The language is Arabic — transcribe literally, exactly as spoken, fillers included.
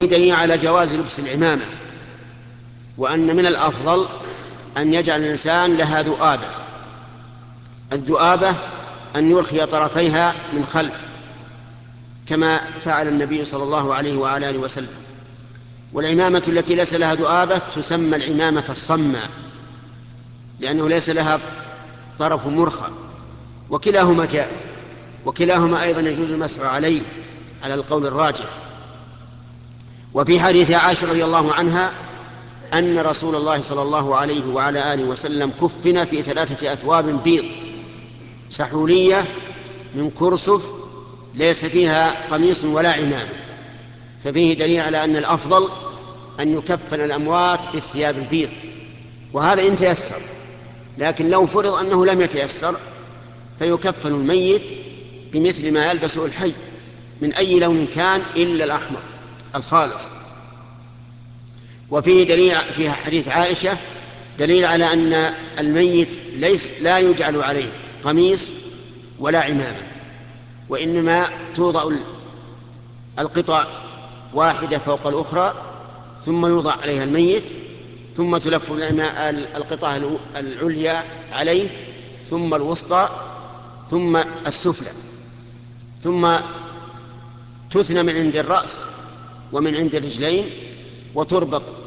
دليل على جواز لبس العمامة، وأن من الأفضل أن يجعل الإنسان لها ذؤابة. الذؤابة أن يرخي طرفيها من خلف كما فعل النبي صلى الله عليه وعلى آله وسلم. والعمامة التي ليس لها ذؤابة تسمى العمامة الصماء، لأنه ليس لها طرف مرخى، وكلاهما جائز، وكلاهما أيضا يجوز المسح عليه على القول الراجح. وفي حديث عائشة رضي الله عنها أن رسول الله صلى الله عليه وعلى آله وسلم كفن في ثلاثة أثواب بيض سحولية من كرسف ليس فيها قميص ولا عمامة، ففيه دليل على أن الأفضل أن يكفن الأموات بالثياب البيض، وهذا إن تيسر. لكن لو فرض أنه لم يتيسر فيكفن الميت بمثل ما يلبسه الحي من أي لون كان إلا الأحمر الخالص. وفيه دليل في حديث عائشة دليل على أن الميت ليس لا يجعل عليه قميص ولا عمامة، وإنما توضع القطع واحدة فوق الأخرى ثم يوضع عليها الميت، ثم تلف القطعة العليا عليه، ثم الوسطى، ثم السفلى، ثم تثنى من عند الرأس ومن عند الرجلين، وتربط